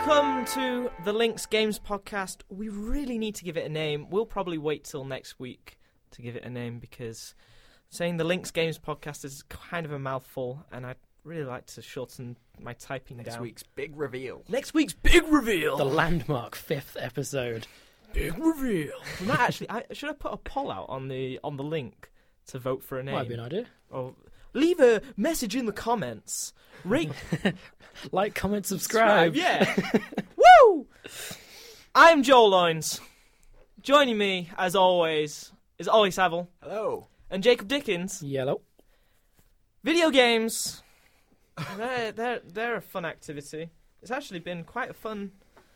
Welcome to the Lynx Games podcast. We really need to give it a name. We'll probably wait till next week to give it a name because saying the Lynx Games podcast is kind of a mouthful, and I'd really like to shorten my typing down. Next week's big reveal. Next week's big reveal. The landmark 5th episode. Big reveal. We might actually. Should I put a poll out on the link to vote for a name? Might be an idea. Or leave a message in the comments. Rate, like, comment, subscribe. Yeah. Woo! I'm Joel Loynes. Joining me, as always, is Ollie Saville. Hello. And Jacob Dickens. Yellow. Video games. They're a fun activity. It's actually been quite a fun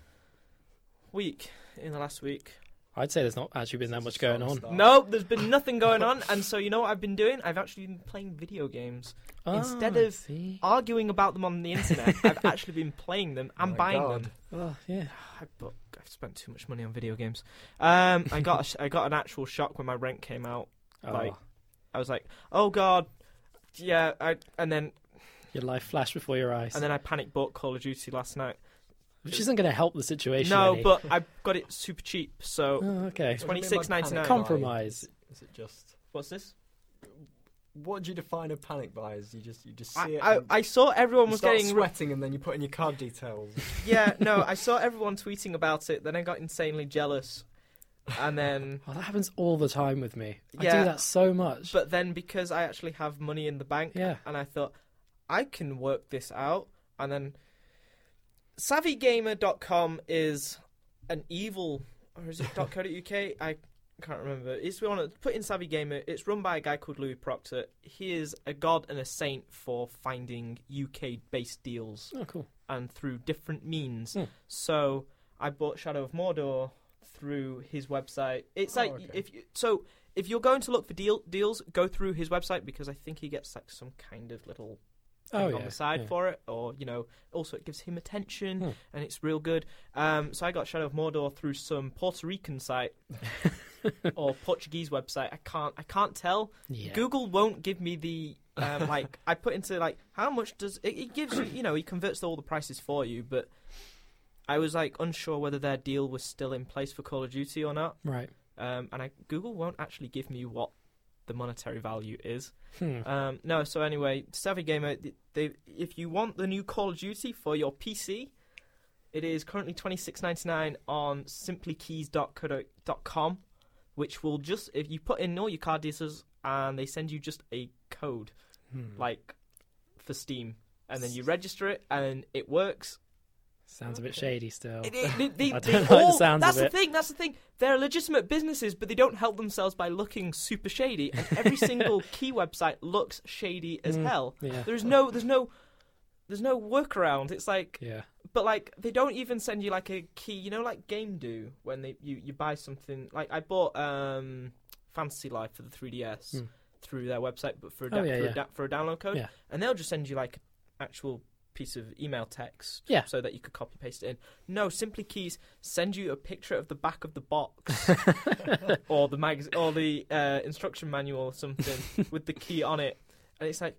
week in the last week. I'd say there's not actually been that much going on. No, there's been nothing going on, and so you know what I've been doing? I've actually been playing video games. Instead of arguing about them on the internet, I've actually been playing them and buying them. Oh, yeah. I've spent too much money on video games. I got an actual shock when my rent came out. Like, I was like, oh god, yeah. And then your life flashed before your eyes. And then I panic bought Call of Duty last night. Which isn't going to help the situation. No, any. but I got it super cheap. So okay, $26.99. Compromise. Is it just? What's this? What do you define a panic buy as? You just see it. I saw everyone was getting sweating, and then you put in your card details. Yeah, no, I saw everyone tweeting about it. Then I got insanely jealous, and then that happens all the time with me. Yeah, I do that so much. But then because I actually have money in the bank, and I thought I can work this out, and then SavvyGamer.com is an evil, or is it .co.uk? I can't remember. It's we want to put in Savvy Gamer. It's run by a guy called Louis Proctor. He is a god and a saint for finding UK-based deals. Oh, cool! And through different means. So I bought Shadow of Mordor through his website. It's like if you're going to look for deals, go through his website because I think he gets like some kind of little on the side for it, or also it gives him attention and it's real good. So I got Shadow of Mordor through some Puerto Rican site or Portuguese website. I can't tell. Google won't give me the like I put into like how much does it gives you, he converts all the prices for you, but I was like unsure whether their deal was still in place for Call of Duty or not. Right. And Google won't actually give me what the monetary value is. No, so anyway, Savvy Gamer, if you want the new Call of Duty for your PC, it is currently $26.99 on simplykeys.com, which will just, if you put in all your card details and they send you just a code, like for Steam, and then you register it and it works. Sounds a bit shady still. I don't like the sounds that's of it. That's the thing. They're legitimate businesses, but they don't help themselves by looking super shady. And every single key website looks shady as hell. Yeah. There's no workaround. It's like, but like they don't even send you like a key. Like Game Do when you buy something. Like I bought Fantasy Life for the 3DS through their website, but for a download code, and they'll just send you like actual piece of email text so that you could copy paste it in. No, Simply Keys send you a picture of the back of the box or the magazine or the instruction manual or something with the key on it, and it's like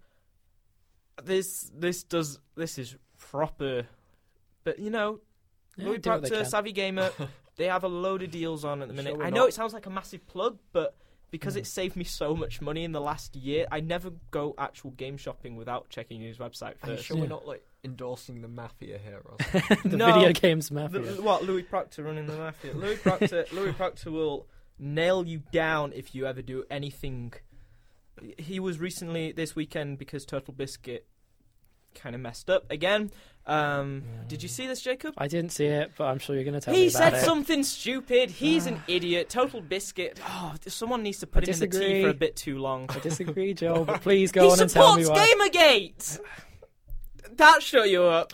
this is proper. But Louis Proctor, Savvy Gamer, they have a load of deals on at the minute. I know it sounds like a massive plug, but because it saved me so much money in the last year, I never go actual game shopping without checking his website first. Are you sure we're not like endorsing the mafia here? Or the video games mafia. Louis Proctor running the mafia? Louis Proctor will nail you down if you ever do anything. He was recently this weekend because Turtle Biscuit kind of messed up again. Did you see this, Jacob? I didn't see it, but I'm sure you're going to tell me about it. He said something stupid. He's an idiot. Total Biscuit. Oh, someone needs to put him in the tea for a bit too long. I disagree, Joel, but please go on and tell me why. He supports Gamergate! That shut you up.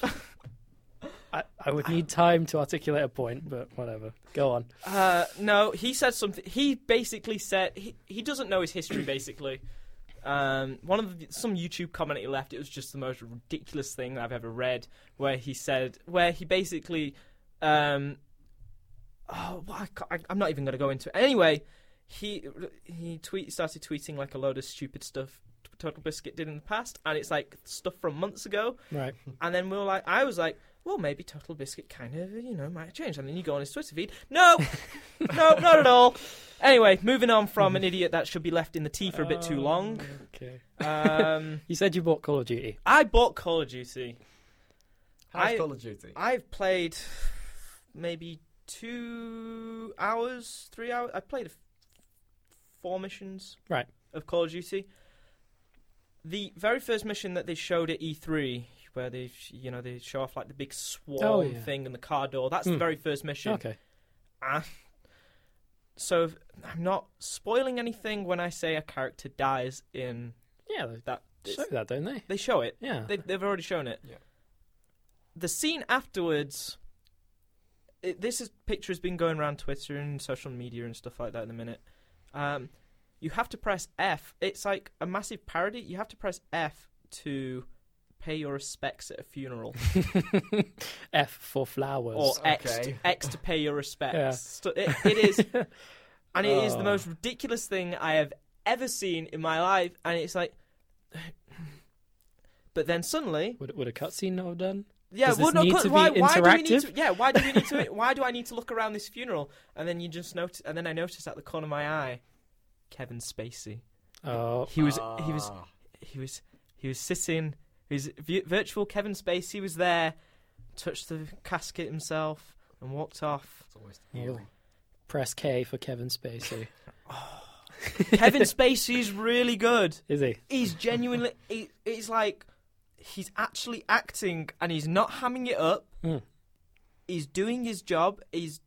I would need time to articulate a point, but whatever. Go on. No, he said something. He basically said... He doesn't know his history, basically. Some YouTube comment he left, it was just the most ridiculous thing I've ever read, where he basically, I'm not even going to go into it. Anyway, he started tweeting like a load of stupid stuff Turtle Biscuit did in the past, and it's like stuff from months ago. Right. And then I was like, well, maybe Total Biscuit kind of, might change. And then you go on his Twitter feed. No, no, not at all. Anyway, moving on from an idiot that should be left in the tea for a bit too long. Okay. You said you bought Call of Duty. I bought Call of Duty. How's Call of Duty? I've played maybe 2 hours, 3 hours. I played 4 missions of Call of Duty. The very first mission that they showed at E3, where they show off like the big swarm thing and the car door. That's the very first mission. Okay. So I'm not spoiling anything when I say a character dies in. Yeah, they show that, don't they? They show it. Yeah, they've already shown it. Yeah. The scene afterwards. This picture has been going around Twitter and social media and stuff like that in a minute. You have to press F. It's like a massive parody. You have to press F to pay your respects at a funeral. F for flowers. Or X to pay your respects. Yeah. It is. And it is the most ridiculous thing I have ever seen in my life. And it's like... But then suddenly... Would a cutscene not have done? Yeah, Does this need to be interactive? Why do I need to look around this funeral? And then you just notice, and then I noticed at the corner of my eye, Kevin Spacey. Oh, he was sitting. His virtual Kevin Spacey was there, touched the casket himself, and walked off. It's always the feeling. Press K for Kevin Spacey. Kevin Spacey's really good. Is he? He's genuinely. It's like. He's actually acting, and he's not hamming it up. He's doing his job. It's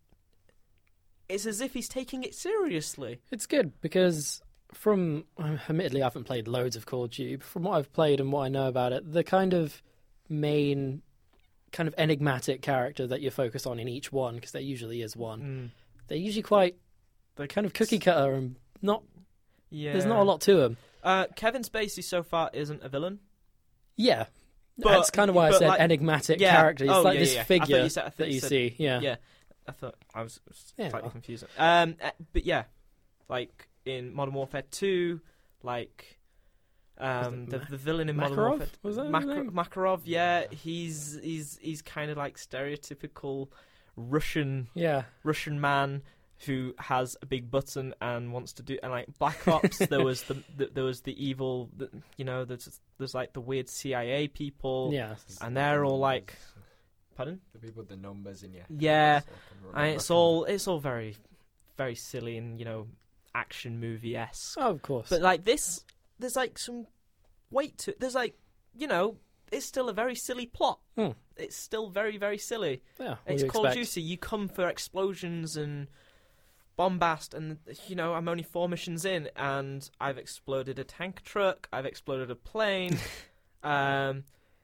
as if he's taking it seriously. It's good, because admittedly I haven't played loads of Call of Duty, but from what I've played and what I know about it, the kind of main, kind of enigmatic character that you focus on in each one, because there usually is one, they're usually quite kind of cookie cutter and not... Yeah. There's not a lot to them. Kevin Spacey so far isn't a villain. Yeah, that's kind of why I said enigmatic character. He's this figure that you see. Yeah, I thought I was slightly confused. But yeah, like in Modern Warfare 2, like the villain in Modern Warfare. Was that Makarov? Yeah, he's kind of like stereotypical Russian man who has a big button and wants to do, and like Black Ops, there was the evil, there's like the weird CIA people, and they're all like, pardon? The people with the numbers in and it's all very, very silly and action movie-esque. Oh, of course. But like this, there's like some weight to it. There's like it's still a very silly plot. It's still very, very silly. Yeah, it's Call of Duty. You come for explosions and bombast, and I'm only 4 missions in, and I've exploded a tank truck, I've exploded a plane, I've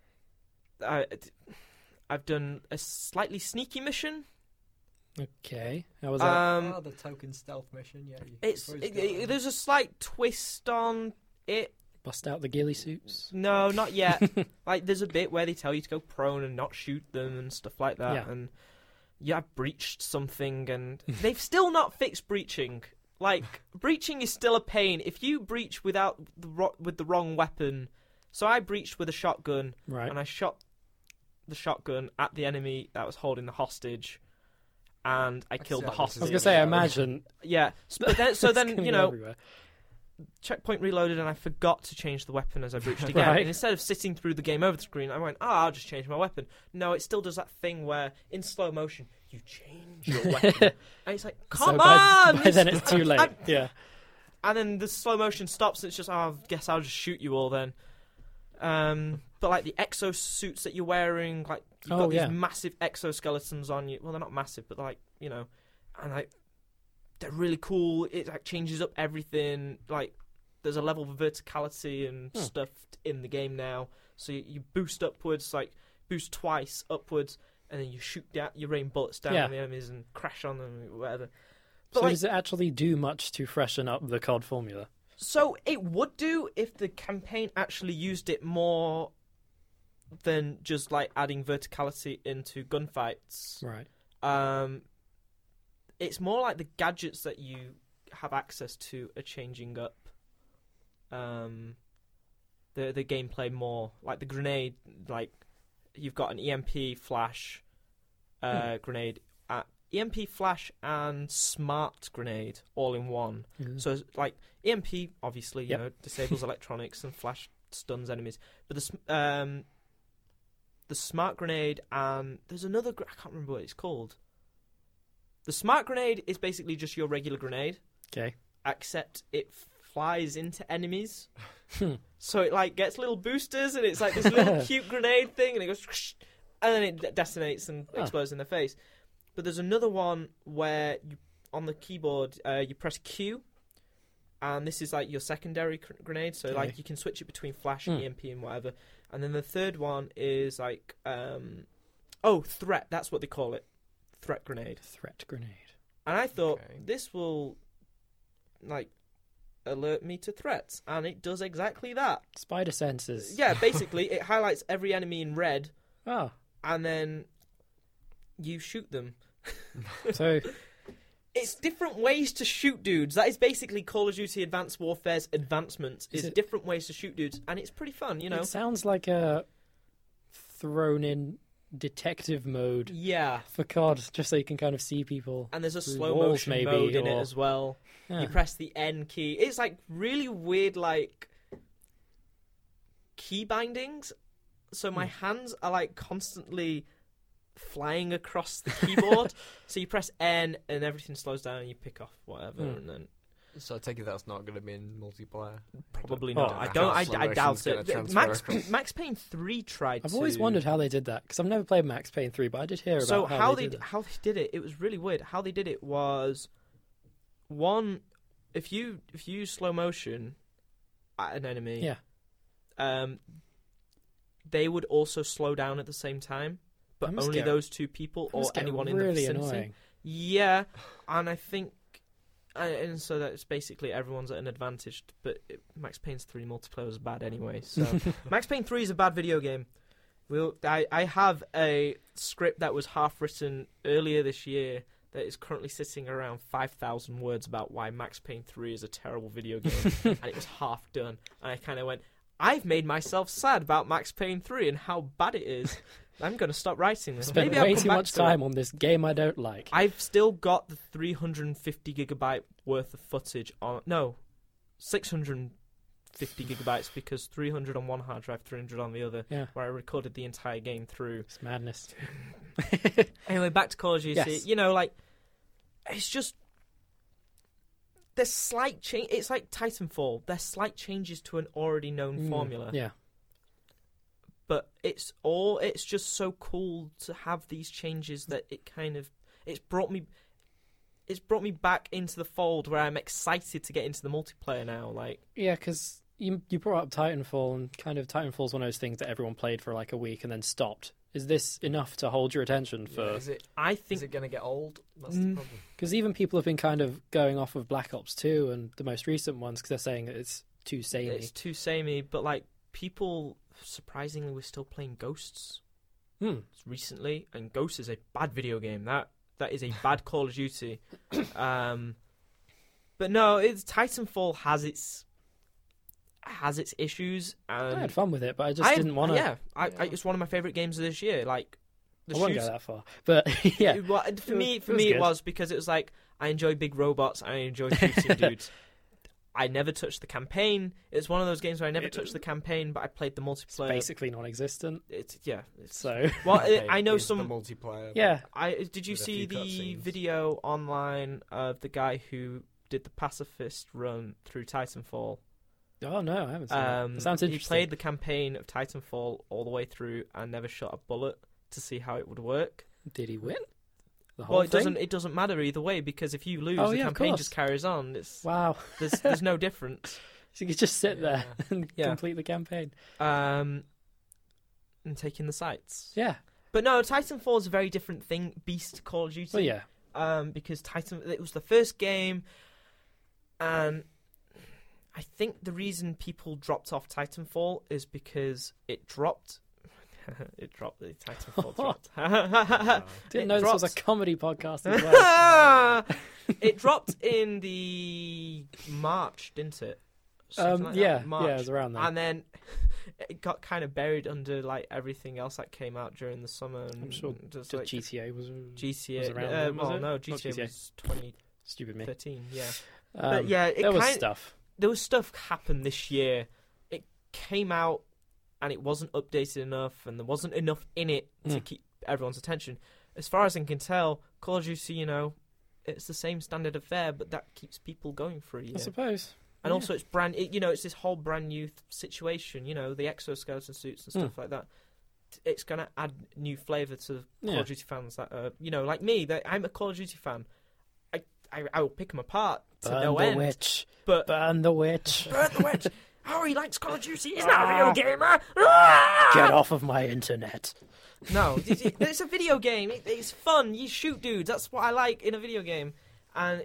done a slightly sneaky mission. Okay, how was that? The token stealth mission. Yeah, there's a slight twist on it. Bust out the ghillie suits? No, not yet. Like there's a bit where they tell you to go prone and not shoot them and stuff like that, and I've breached something, and they've still not fixed breaching. Like, breaching is still a pain. If you breach with the wrong weapon... So I breached with a shotgun, and I shot the shotgun at the enemy that was holding the hostage, and I killed the hostage. I was going to say, I imagine... Yeah. So then everywhere. Checkpoint reloaded, and I forgot to change the weapon as I breached again. And instead of sitting through the game over the screen, I went, I'll just change my weapon. No, it still does that thing where, in slow motion, you change your weapon. And it's like, come on! By then it's too late. Yeah. And then the slow motion stops, and it's just, I guess I'll just shoot you all then. But like the exosuits that you're wearing, like, you've got these massive exoskeletons on you. Well, they're not massive, but like, and like, they're really cool. It like changes up everything. Like there's a level of verticality and stuff in the game now. So you boost upwards, like boost twice upwards, and then you shoot down, you rain bullets down on the enemies and crash on them or whatever. But so does it actually do much to freshen up the COD formula? So it would do if the campaign actually used it more than just like adding verticality into gunfights. Right. It's more like the gadgets that you have access to are changing up the gameplay more. Like the grenade, like you've got an EMP flash grenade, EMP flash and smart grenade all in one. So like EMP obviously you know disables electronics and flash stuns enemies, but the smart grenade and there's another I can't remember what it's called. The smart grenade is basically just your regular grenade. Okay. Except it flies into enemies. So it like gets little boosters and it's like this little cute grenade thing and it goes and then it detonates and explodes in their face. But there's another one where you on the keyboard you press Q and this is like your secondary grenade, so like you can switch it between flash and EMP and whatever. And then the third one is like threat, that's what they call it. Threat grenade. And I thought this will like alert me to threats, and it does exactly that. Spider senses. Yeah, basically it highlights every enemy in red. Oh. And then you shoot them. So it's different ways to shoot dudes. That is basically Call of Duty Advanced Warfare's advancements. Is different ways to shoot dudes, and it's pretty fun, you know. It sounds like a thrown-in detective mode. Yeah. For COD, just so you can kind of see people. And there's a slow motion mode in it as well. Yeah. You press the N key. It's like really weird, like key bindings. So my hands are like constantly flying across the keyboard. So you press N and everything slows down and you pick off whatever and then. So I take it that's not going to be in multiplayer. Probably not. I doubt it. Max Payne 3 tried. I've always wondered how they did that because I've never played Max Payne 3, but I did hear about how they did it. It was really weird. How they did it was one, if you use slow motion at an enemy, they would also slow down at the same time, but only those two people or anyone in the vicinity. Annoying. Yeah, and I think. And so that's basically everyone's at an advantage, but Max Payne 3 multiplayer was bad anyway. So Max Payne 3 is a bad video game. I have a script that was half written earlier this year that is currently sitting around 5,000 words about why Max Payne 3 is a terrible video game, and it was half done. And I kind of went, I've made myself sad about Max Payne 3 and how bad it is. I'm going to stop writing this. Spent way too much time on this game I don't like. I've still got the 350 gigabyte worth of footage on... No, 650 gigabytes because 300 on one hard drive, 300 on the other, where I recorded the entire game through. It's madness. Anyway, back to Call of Duty. Yes. You know, like, it's just... There's slight change. It's like Titanfall. There's slight changes to an already known formula. Yeah. But it's just so cool to have these changes that it's brought me back into the fold where I'm excited to get into the multiplayer now. Like because you brought up Titanfall, and kind of Titanfall's one of those things that everyone played for like a week and then stopped. Is this enough to hold your attention for? Yeah, is it going to get old? That's the problem. Because even people have been kind of going off of Black Ops 2 and the most recent ones because they're saying that it's too samey. It's too samey, but like people. Surprisingly, we're still playing Ghosts recently, and Ghosts is a bad video game. That is a bad Call of Duty. But no, Titanfall has its issues. And I had fun with it, but I just didn't want to. Yeah, it's one of my favorite games of this year. Like, I won't go that far, but yeah. For me, it was because it was like I enjoy big robots. I enjoy shooting dudes. I never touched the campaign. It's one of those games where I never touched the campaign, but I played the multiplayer. It's basically non-existent. So I know some the multiplayer. Yeah. Did you see the video online of the guy who did the pacifist run through Titanfall? Oh no, I haven't seen that. That sounds interesting. He played the campaign of Titanfall all the way through and never shot a bullet to see how it would work. Did he win? It doesn't matter either way because if you lose, the campaign just carries on. Wow. There's no difference. So you can just sit there and complete the campaign. And taking the sights. Yeah. But no, Titanfall is a very different thing. Beast Call of Duty. Well, yeah. Because it was the first game, and I think the reason people dropped off Titanfall is because it dropped. The Titanfall dropped. Didn't know this was a comedy podcast as well. It dropped in the March, didn't it? March. Yeah, it was around there. And then it got kind of buried under like everything else that came out during the summer. And I'm sure just, the like, GTA was GTA. around. No, GTA was 2013. Stupid me. Yeah, but yeah, there was stuff. There was stuff happened this year. It came out and it wasn't updated enough, and there wasn't enough in it to keep everyone's attention. As far as I can tell, Call of Duty, it's the same standard of fare, but that keeps people going for a year. I suppose. And also, it's it's this whole brand new situation. The exoskeleton suits and stuff like that. It's gonna add new flavour to Call of Duty fans that are, like me. That I'm a Call of Duty fan. I will pick them apart to no end. Witch. But burn the witch. Burn the witch. Oh, he likes Call of Duty. He's not a video gamer. Get off of my internet. No, it's a video game. It's fun. You shoot dudes. That's what I like in a video game. And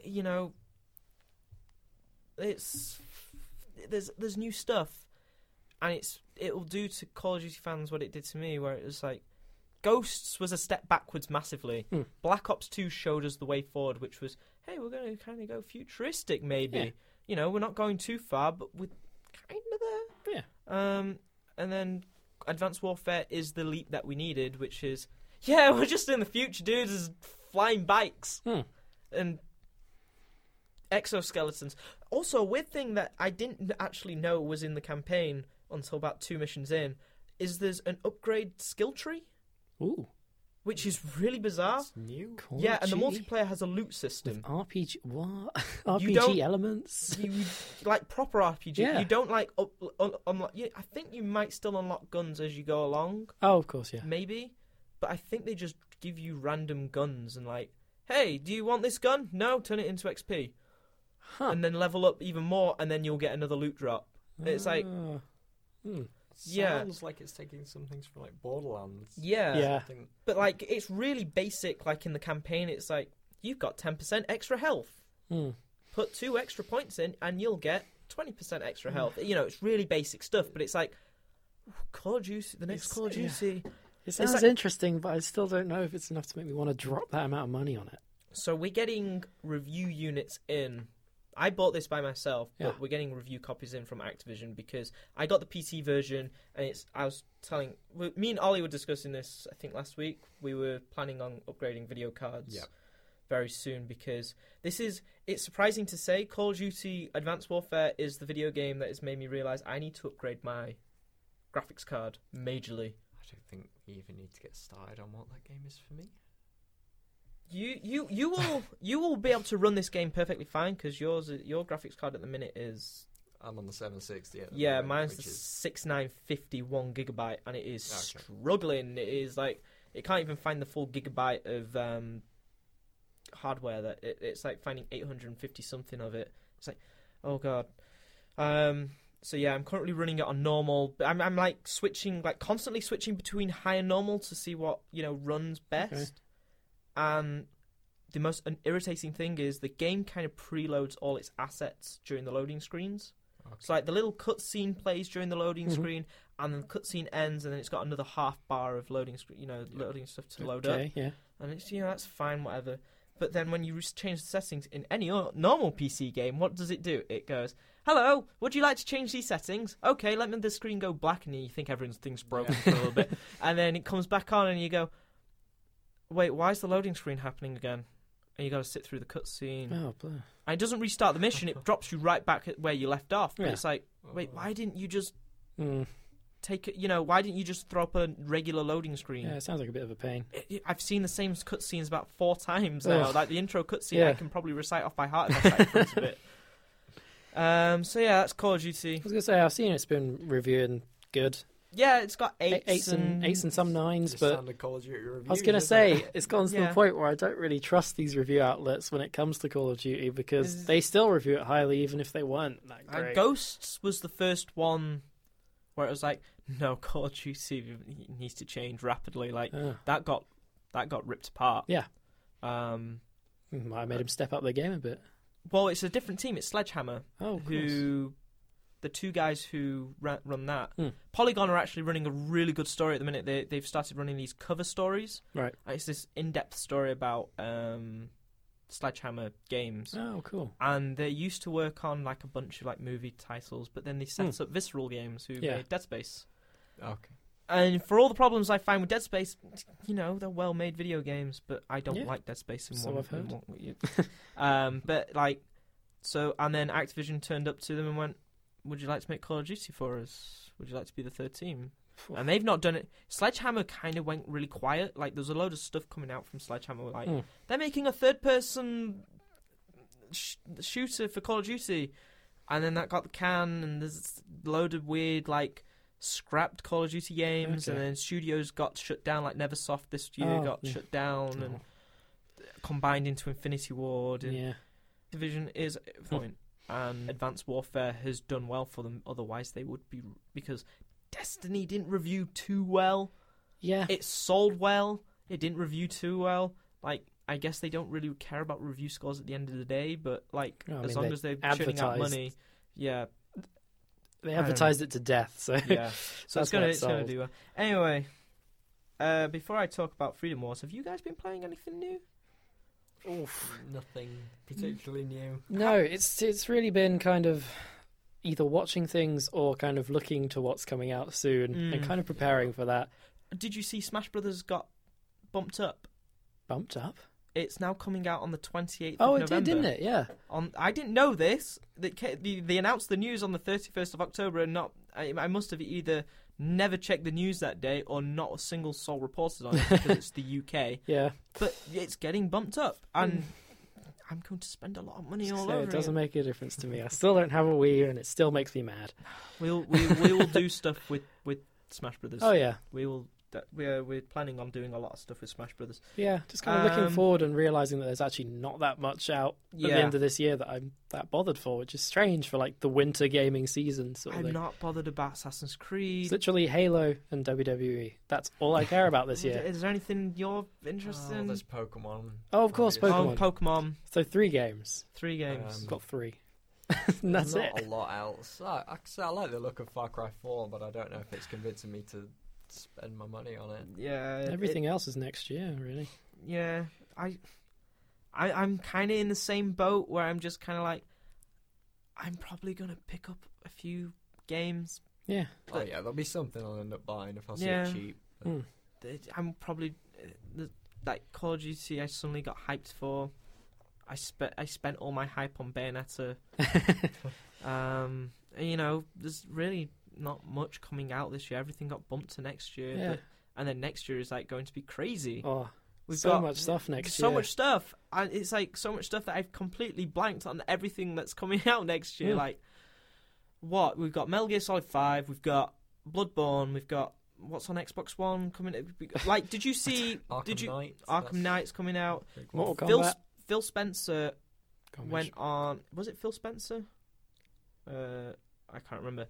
there's new stuff, and it'll do to Call of Duty fans what it did to me, where it was like Ghosts was a step backwards massively. Black Ops 2 showed us the way forward, which was, hey, we're going to kind of go futuristic, maybe. Yeah. We're not going too far, but we're kind of there. Yeah. And then Advanced Warfare is the leap that we needed, which is, we're just in the future, dude. There's flying bikes and exoskeletons. Also, a weird thing that I didn't actually know was in the campaign until about 2 missions in is there's an upgrade skill tree. Ooh. Which is really bizarre. It's new. Cool. Yeah, and the multiplayer has a loot system. With RPG, what? RPG elements? You like proper RPG. Yeah. You don't like unlock. I think you might still unlock guns as you go along. Oh, of course, yeah. Maybe, but I think they just give you random guns and like, hey, do you want this gun? No, turn it into XP, and then level up even more, and then you'll get another loot drop. It's like, Sounds like it's taking some things from like Borderlands. Yeah. But like it's really basic. Like in the campaign, it's like you've got 10% extra health. Put 2 extra points in, and you'll get 20% extra health. It's really basic stuff. But it's like Call of Duty, the next Call of Duty. It sounds interesting, but I still don't know if it's enough to make me want to drop that amount of money on it. So we're getting review units in. I bought this by myself, but we're getting review copies in from Activision because I got the PC version, and me and Ollie were discussing this, I think, last week. We were planning on upgrading video cards very soon because it's surprising to say, Call of Duty Advanced Warfare is the video game that has made me realise I need to upgrade my graphics card majorly. I don't think we even need to get started on what that game is for me. You will be able to run this game perfectly fine because your graphics card at the minute is. I'm on the 760. Yeah, mine's the 6950 1GB, and it is struggling. It is like it can't even find the full gigabyte of hardware. That it's like finding 850 something of it. It's like, oh god. So yeah, I'm currently running it on normal. But I'm like constantly switching between high and normal to see what runs best. Okay. And the most irritating thing is the game kind of preloads all its assets during the loading screens. Okay. So like the little cutscene plays during the loading screen, and then the cutscene ends, and then it's got another half bar of loading screen, loading stuff to load up. Yeah. And it's that's fine, whatever. But then when you change the settings in any normal PC game, what does it do? It goes, "Hello, would you like to change these settings? Okay, let the screen go black," and you think everything's broken for a little bit, and then it comes back on, and you go, wait, why is the loading screen happening again? And you got to sit through the cutscene. Oh, bleh. And it doesn't restart the mission. It drops you right back at where you left off. But it's like, wait, why didn't you just take it? Why didn't you just throw up a regular loading screen? Yeah, it sounds like a bit of a pain. I've seen the same cutscenes about 4 times now. Like the intro cutscene, I can probably recite off by heart if I sat in front of it. So yeah, that's Call of Duty. I was gonna say I've seen it's been reviewing good. Yeah, it's got 8s and some 9s, but Call of Duty reviews, I was going to say it's gotten to the point where I don't really trust these review outlets when it comes to Call of Duty because they still review it highly even if they weren't that great. Ghosts was the first one where it was like, no, Call of Duty needs to change rapidly. Like that got ripped apart. Yeah, I made him step up their game a bit. Well, it's a different team. It's Sledgehammer. Oh, of course. The 2 guys who run that. Polygon are actually running a really good story at the minute. They've started running these cover stories. Right. And it's this in-depth story about Sledgehammer games. Oh, cool. And they used to work on like a bunch of like movie titles, but then they set up Visceral Games who made Dead Space. Okay. And for all the problems I find with Dead Space, they're well-made video games, but I don't like Dead Space in so one. I've heard. But and then Activision turned up to them and went, "Would you like to make Call of Duty for us? Would you like to be the third team?" And they've not done it. Sledgehammer kind of went really quiet. Like, there's a load of stuff coming out from Sledgehammer. Like, they're making a third-person shooter for Call of Duty, and then that got the can. And there's a load of weird scrapped Call of Duty games, and then studios got shut down. Like Neversoft this year got shut down and combined into Infinity Ward. And Division is a point, and Advanced Warfare has done well for them. Otherwise, they would be, because Destiny didn't review too well. Yeah, it sold well. It didn't review too well. Like, I guess they don't really care about review scores at the end of the day, but as long as they're churning out money, they advertised it to death. So so it's gonna do well. Anyway, before I talk about Freedom Wars, have you guys been playing anything new? Nothing particularly new. No, it's really been kind of either watching things or kind of looking to what's coming out soon and kind of preparing for that. Did you see Smash Brothers got bumped up? Bumped up? It's now coming out on the 28th of November. Oh, it did, didn't it? Yeah. I didn't know this. They announced the news on the 31st of October, and I must have either never checked the news that day or not a single soul reported on it because it's the UK. Yeah. But it's getting bumped up, and I'm going to spend a lot of money all over it. It doesn't make a difference to me. I still don't have a Wii, and it still makes me mad. We will do stuff with Smash Brothers. Oh, yeah. We will. We're planning on doing a lot of stuff with Smash Brothers. Yeah, just kind of looking forward and realising that there's actually not that much out at the end of this year that I'm that bothered for, which is strange for the winter gaming season sort of thing. I'm not bothered about Assassin's Creed. It's literally Halo and WWE. That's all I care about this year. Is there anything you're interested in? There's Pokemon. Oh, of course, Pokemon. Pokemon. So 3 games. 3 games. Got 3. And that's not it. A lot else. I like the look of Far Cry 4, but I don't know if it's convincing me to spend my money on it. Yeah, everything else is next year, really. Yeah, I'm kind of in the same boat where I'm just kind of like, I'm probably gonna pick up a few games. Yeah. Oh yeah, there'll be something I'll end up buying if I see it cheap. I'm probably Call of Duty. I suddenly got hyped for. I spent all my hype on Bayonetta. There's really not much coming out this year. Everything got bumped to next year, and then next year is going to be crazy. We've got much stuff next year. So much stuff, and it's so much stuff that I've completely blanked on everything that's coming out next year. What we've got: Metal Gear Solid 5, we've got Bloodborne, we've got what's on Xbox One coming. Did you see? Arkham Knight's coming out. Mortal Kombat. Phil Spencer went on. Was it Phil Spencer? I can't remember.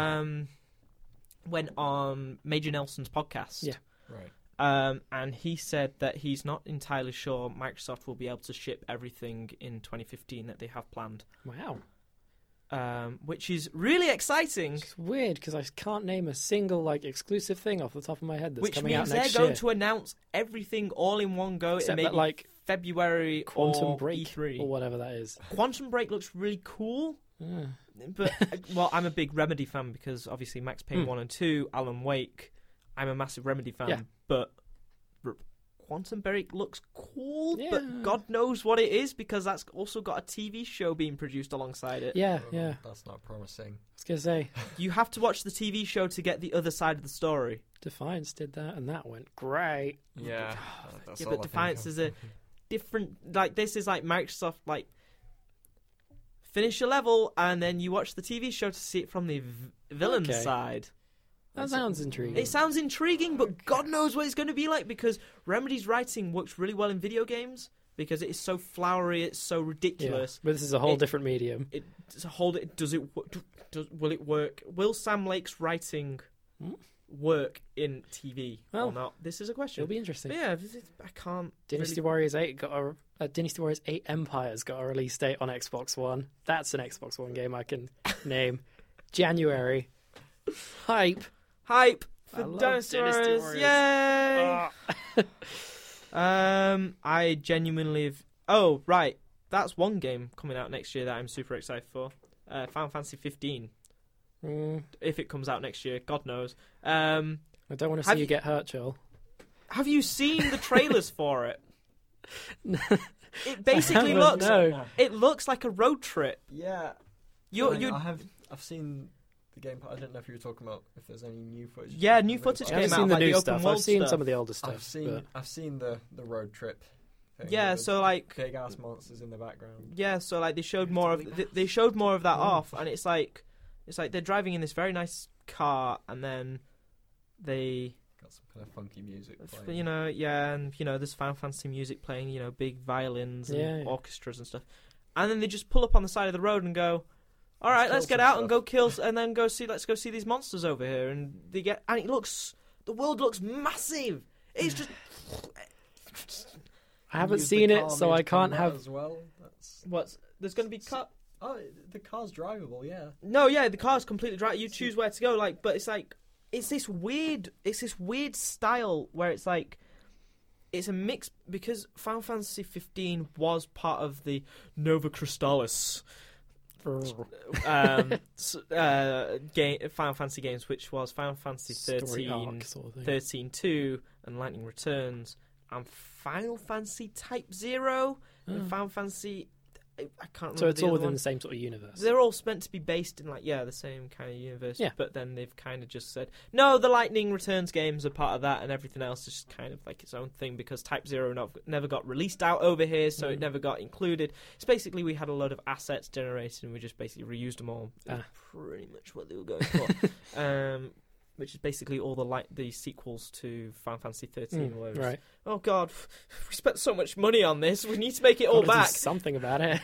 Went on Major Nelson's podcast. Yeah. Right. And he said that he's not entirely sure Microsoft will be able to ship everything in 2015 that they have planned. Wow. Which is really exciting. It's weird because I can't name a single exclusive thing off the top of my head that's coming out next year. Which means they're going to announce everything all in one go. Except in maybe February Quantum or Break E3 or whatever that is. Quantum Break looks really cool. Yeah. But I'm a big Remedy fan because obviously Max Payne 1 and 2, Alan Wake. I'm a massive Remedy fan, but Quantum Break looks cool. Yeah. But God knows what it is because that's also got a TV show being produced alongside it. Yeah. That's not promising. I was gonna say you have to watch the TV show to get the other side of the story. Defiance did that, and that went great. Yeah, but Defiance is a different. This is Microsoft finish your level and then you watch the TV show to see it from the villain side. That sounds intriguing. It sounds intriguing, but God knows what it's going to be like because Remedy's writing works really well in video games because it is so flowery, it's so ridiculous. Yeah, but this is a whole different medium. Will it work? Will Sam Lake's writing work in TV or not? This is a question. It'll be interesting. But yeah, I can't. Dynasty Warriors 8 Dynasty Warriors 8 Empires got a release date on Xbox One. That's an Xbox One game I can name. January. Hype for Dynasty Warriors. Yay! I genuinely. Oh right, that's one game coming out next year that I'm super excited for. Final Fantasy 15. if it comes out next year. God knows. I don't want to see you get hurt, Joel. Have you seen the trailers for it? It basically looks like a road trip. Yeah. I've seen the gameplay. I don't know if you were talking about if there's any new footage. Yeah, new footage came out. I've seen the new stuff. I've seen stuff. some of the older stuff. I've seen the road trip thing. Yeah, so like big ass monsters in the background. Yeah, so like they showed more of that off, and it's like they're driving in this very nice car, and then they got some kind of funky music playing. And there's Final Fantasy music playing, big violins and orchestras and stuff, and then they just pull up on the side of the road and go, all right, let's get out and go kill, and then let's go see these monsters over here, and the world looks massive. It's just. I haven't seen it, so I can't have. As well. There's going to be cut. Oh, the car's drivable, yeah. No, yeah, the car's completely drivable. You choose where to go, but it's this weird style where it's a mix, because Final Fantasy 15 was part of the Nova Crystallis Final Fantasy games, which was Final Fantasy 13, sort of 13-2, and Lightning Returns, and Final Fantasy Type 0, and Final Fantasy... I can't remember. So it's all within the same sort of universe. They're all meant to be based in the same kind of universe. Yeah. But then they've kind of just said, no, the Lightning Returns games are part of that, and everything else is just kind of like its own thing, because Type 0 never got released out over here, so it never got included. It's basically we had a load of assets generated, and we just basically reused them all. Pretty much what they were going for. Which is basically all the sequels to Final Fantasy 13. Right. Oh God, we spent so much money on this. We need to make it all back. Do something about it.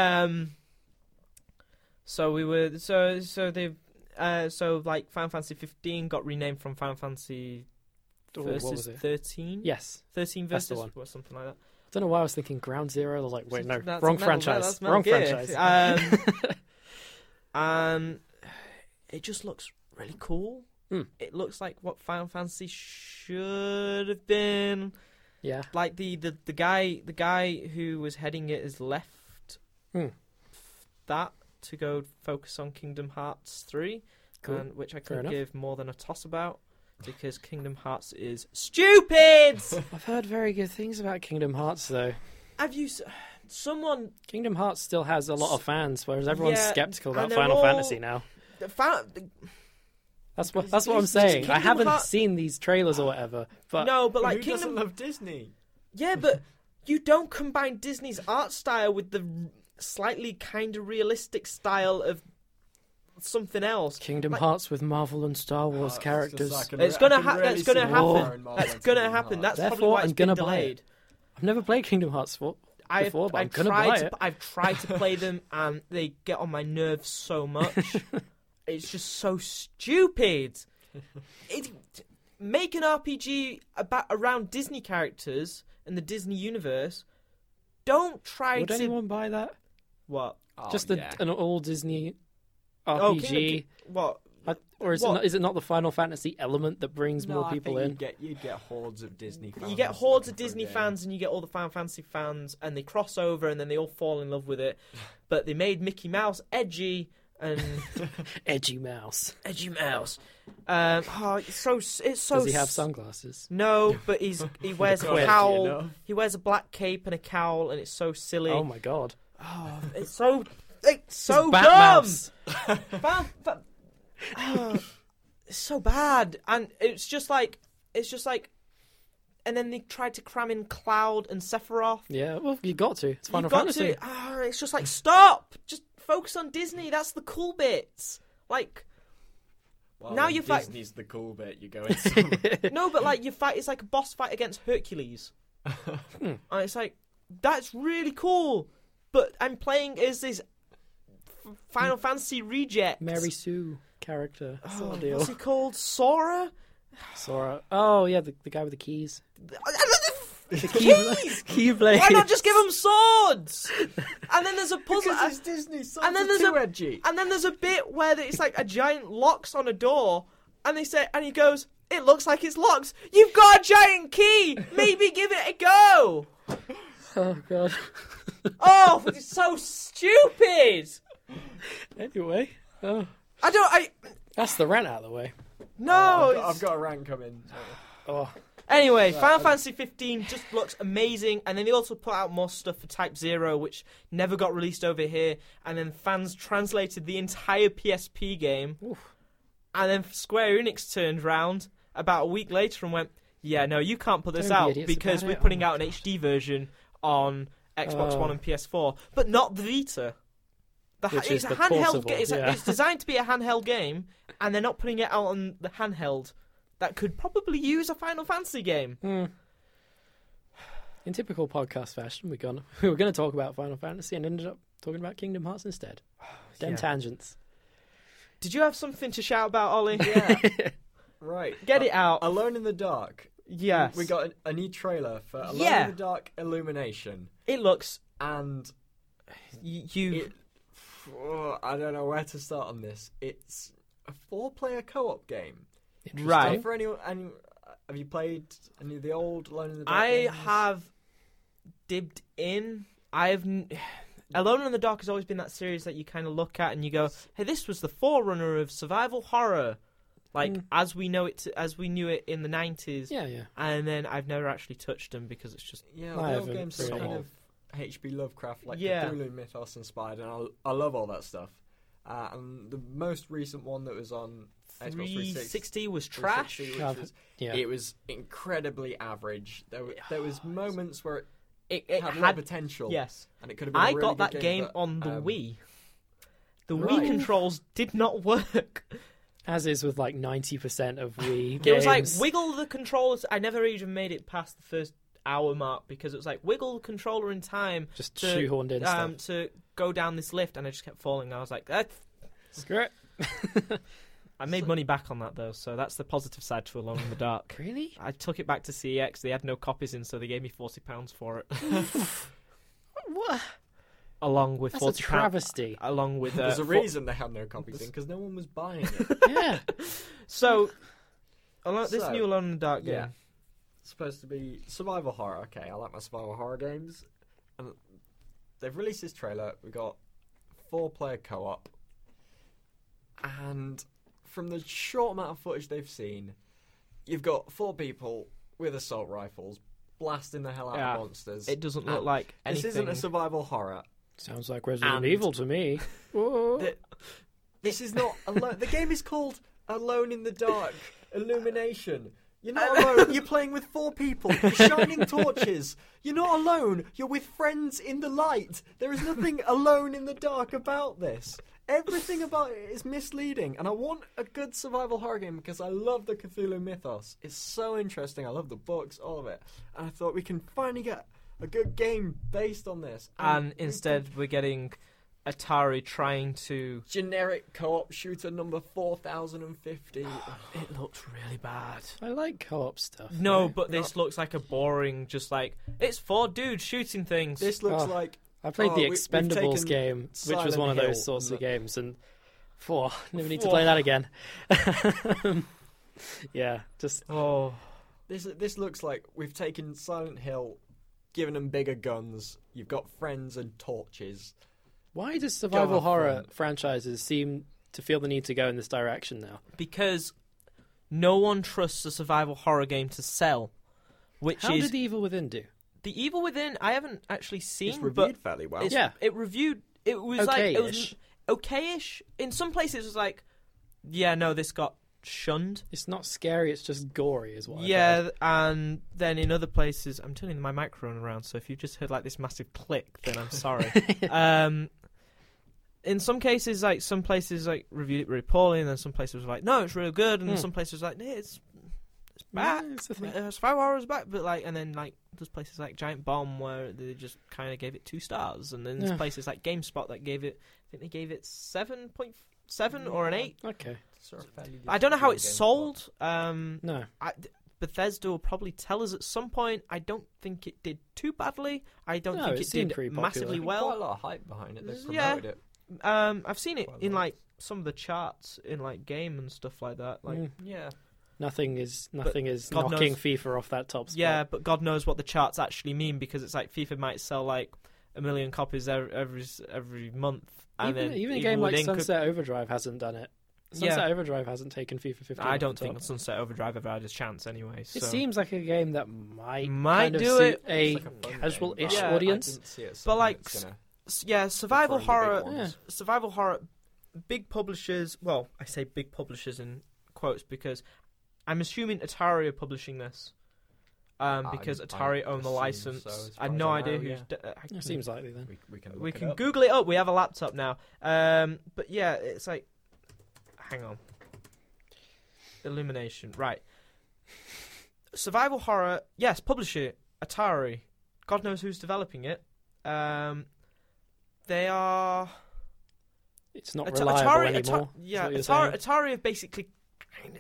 So Final Fantasy 15 got renamed from Final Frantasy Versus 13. Yes, 13 Versus or something like that. I don't know why I was thinking Ground Zero. I was like, wait, no, wrong franchise. Wrong franchise. And it just looks really cool. It looks like what Final Fantasy should have been. Yeah. Like the guy who was heading it has left that to go focus on Kingdom Hearts 3, which I couldn't give more than a toss about, because Kingdom Hearts is stupid. I've heard very good things about Kingdom Hearts, though. Have you... Kingdom Hearts still has a lot of fans, whereas everyone's skeptical about Final Fantasy now. That's what I'm saying. I haven't seen these trailers or whatever. But who doesn't love Disney? Yeah, but you don't combine Disney's art style with the slightly kind of realistic style of something else. Kingdom Hearts with Marvel and Star Wars characters. It's gonna happen. That's gonna happen. That's probably why it's been delayed. I've never played Kingdom Hearts before, but I'm gonna buy it. I've tried to play them, and they get on my nerves so much. It's just so stupid. Make an RPG around Disney characters and the Disney universe. Don't try Would anyone buy that? What? Just an all Disney RPG? What? Or is it not the Final Fantasy element that brings more people in? You'd get hordes of Disney fans. You get hordes of Disney fans, and you get all the Final Fantasy fans, and they cross over, and then they all fall in love with it. But they made Mickey Mouse edgy. And Edgy Mouse. It's so. Does he have sunglasses? No, but he wears a cowl. He wears a black cape and a cowl, and it's so silly. Oh my God! Oh, it's so dumb. Mouse. It's so bad, and it's just like, and then they tried to cram in Cloud and Sephiroth. Yeah, well, you got to. It's Final Fantasy. It's just like, stop. Just focus on Disney. That's the cool bits. Now you fight. Disney's the cool bit. You go into. No, but you fight. It's like a boss fight against Hercules. And it's like, that's really cool. But I'm playing as this Final Fantasy reject. Mary Sue character. What's he called? Sora. Oh yeah, the guy with the keys. The keys! Keyblades. Why not just give him swords? And then there's a puzzle. Because it's Disney. Swords are too edgy. And then there's a bit where it's like a giant locks on a door, and he goes, "It looks like it's locked. You've got a giant key. Maybe give it a go." Oh God. Oh, it's so stupid. Anyway. Oh. That's the rant out of the way. No, I've got a rant coming. Oh, Anyway, Final Fantasy 15 just looks amazing, and then they also put out more stuff for Type 0, which never got released over here, and then fans translated the entire PSP game, and then Square Enix turned round about a week later and went, yeah, no, you can't put this out because we're putting out an HD version on Xbox One and PS4, but not the Vita. It's a handheld game. It's designed to be a handheld game, and they're not putting it out on the handheld that could probably use a Final Fantasy game. In typical podcast fashion, we were going to talk about Final Fantasy and ended up talking about Kingdom Hearts instead. Tangents. Did you have something to shout about, Ollie? Yeah. Right. Get it out. Alone in the Dark. Yes. We got a new trailer for Alone in the Dark Illumination. It looks... And... I don't know where to start on this. It's a 4-player co-op game. Right. For anyone, have you played any of the old Alone in the Dark I games? have dipped in. Alone in the Dark has always been that series that you kind of look at and you go, hey, this was the forerunner of survival horror. As we knew it in the 90s. Yeah. And then I've never actually touched them because it's just... Yeah, the old games are kind of H.P. Lovecraft, Cthulhu mythos inspired, and I love all that stuff. And the most recent one that was on Xbox 360 was trash. It was incredibly average. There was moments where it had a lot of potential. Yes. And it could have been a really got that good game on the Wii. The Wii controls did not work. As is with 90% of Wii games. It was like, wiggle the controllers. I never even made it past the first hour mark because it was like, wiggle the controller in time. Just shoehorned in stuff. To go down this lift, and I just kept falling. And I was like, screw it. I made money back on that, though, so that's the positive side to Alone in the Dark. Really? I took it back to CEX. They had no copies in, so they gave me £40 for it. What? Along with That's £40. a travesty. Along with there's a reason they had no copies in, because no one was buying it. Yeah. So, this new Alone in the Dark game. Yeah. It's supposed to be survival horror. Okay, I like my survival horror games. And they've released this trailer. We got 4-player co-op. And from the short amount of footage they've seen, you've got 4 people with assault rifles blasting the hell out of monsters. It doesn't look like anything. This isn't a survival horror. Sounds like Resident Evil to me. This is not alone. The game is called Alone in the Dark Illumination. You're not alone. You're playing with 4 people, shining torches. You're not alone. You're with friends in the light. There is nothing alone in the dark about this. Everything about it is misleading, and I want a good survival horror game because I love the Cthulhu mythos. It's so interesting. I love the books, all of it. And I thought we can finally get a good game based on this. And instead we're getting Atari trying to... Generic co-op shooter number 4050. It looks really bad. I like co-op stuff. No, but this looks like a boring, just like, it's 4 dudes shooting things. This looks like... I played the Expendables game, which was one of those sorts of games, and never need to play that again. Yeah, just... Oh. This looks like we've taken Silent Hill, given them bigger guns, you've got friends and torches. Why does survival horror franchises seem to feel the need to go in this direction now? Because no one trusts a survival horror game to sell. How did The Evil Within do? The Evil Within, I haven't actually seen, it's reviewed fairly well. It reviewed. It was okay-ish. it was okay-ish. In some places, it was like, yeah, no, this got shunned. It's not scary. It's just gory, is what. Yeah, and then in other places, I'm turning my microphone around, so if you just heard like this massive click, then I'm sorry. In some cases, some places reviewed it really poorly, and then some places were like, no, it's really good, and some places were like, no, it's back. Survival horror is back, but and then there's places like Giant Bomb where they just kind of gave it 2 stars, and then there's places like GameSpot that gave it, I think they gave it 7.7 or an 8. Okay. I don't know how it's sold. No. Bethesda will probably tell us at some point. I don't think it did too badly. I don't think it did massively well. Quite a lot of hype behind it. They promoted it. I've seen it in some of the charts in game and stuff like that. Nothing is knocking FIFA off that top spot. Yeah, but God knows what the charts actually mean, because it's like FIFA might sell 1 million copies every month. And even a game like Sunset Overdrive hasn't done it. Sunset Overdrive hasn't taken FIFA 15. I don't think Sunset Overdrive ever had a chance anyway. So. It seems like a game that might kind of do suit it. a Like casual-ish Yeah, audience. But like, survival horror. Yeah. Survival horror. Big publishers. Well, I say big publishers in quotes because I'm assuming Atari are publishing this. Because Atari own the license. So, I have no idea who's. It seems likely then. We can Google it up. We have a laptop now. But yeah, it's like, hang on. Illumination, right? Survival horror. Yes, publisher Atari. God knows who's developing it. They are. It's not reliable anymore. Atari have basically kind of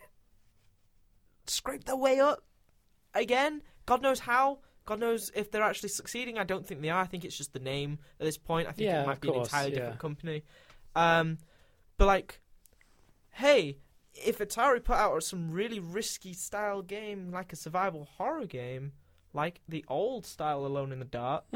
scraped their way up again. God knows how. God knows if they're actually succeeding. I don't think they are. I think it's just the name at this point. I think it might be an entirely different company. But like, hey, if Atari put out some really risky style game, like a survival horror game, like the old style Alone in the Dark,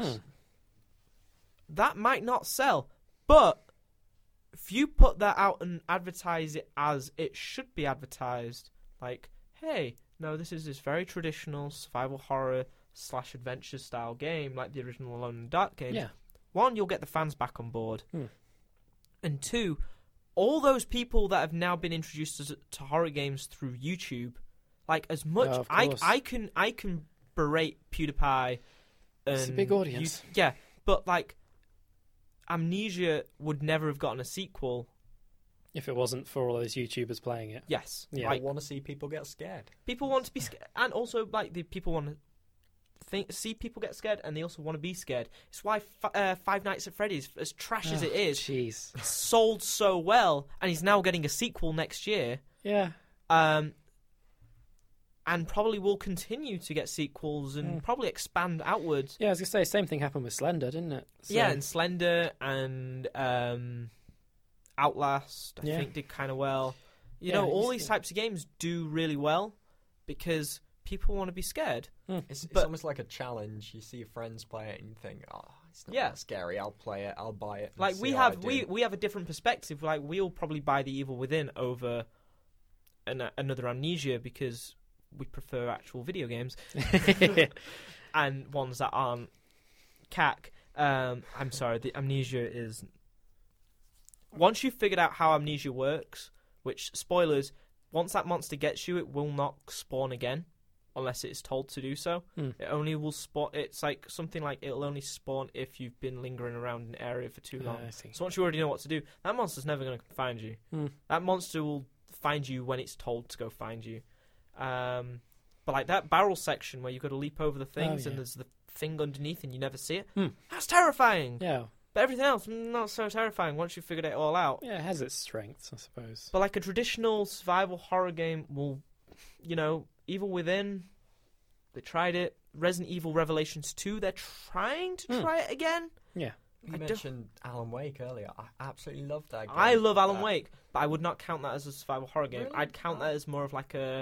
that might not sell. But if you put that out and advertise it as it should be advertised, like, hey, no, this is this very traditional survival horror / adventure style game, like the original Alone in the Dark game. Yeah. One, you'll get the fans back on board. And two, all those people that have now been introduced to horror games through YouTube, like as much I can berate PewDiePie. It's a big audience. But like Amnesia would never have gotten a sequel if it wasn't for all those YouTubers playing it. Yes. Yeah. I want to see people get scared. People want to be scared, and also like the people want to see people get scared, and they also want to be scared. It's why Five Nights at Freddy's, as trash as it is, sold so well, and he's now getting a sequel next year. Yeah. And probably will continue to get sequels and probably expand outwards. Yeah, I was going to say, same thing happened with Slender, didn't it? So... Yeah, and Slender and Outlast, I think, did kind of well. You know, all these types of games do really well because people want to be scared. It's almost like a challenge. You see your friends play it and you think, oh, it's not that scary. I'll play it. I'll buy it. Like we have a different perspective. Like we'll probably buy The Evil Within over another Amnesia because we prefer actual video games and ones that aren't CAC. I'm sorry, the Amnesia is... Once you've figured out how Amnesia works, which, spoilers, once that monster gets you, it will not spawn again unless it is told to do so. It only will spawn... It's like something like it'll only spawn if you've been lingering around an area for too long. So once you already know what to do, that monster's never going to find you. That monster will find you when it's told to go find you. But like that barrel section where you've got to leap over the things and there's the thing underneath and you never see it, that's terrifying. Yeah. But everything else, not so terrifying once you've figured it all out. Yeah, it has its strengths, I suppose. But like a traditional survival horror game will, you know, Evil Within, they tried it. Resident Evil Revelations 2, they're trying to try it again. Yeah. You mentioned Alan Wake earlier. I absolutely love that game. I love Alan Wake, but I would not count that as a survival horror game. Really? I'd count that as more of like a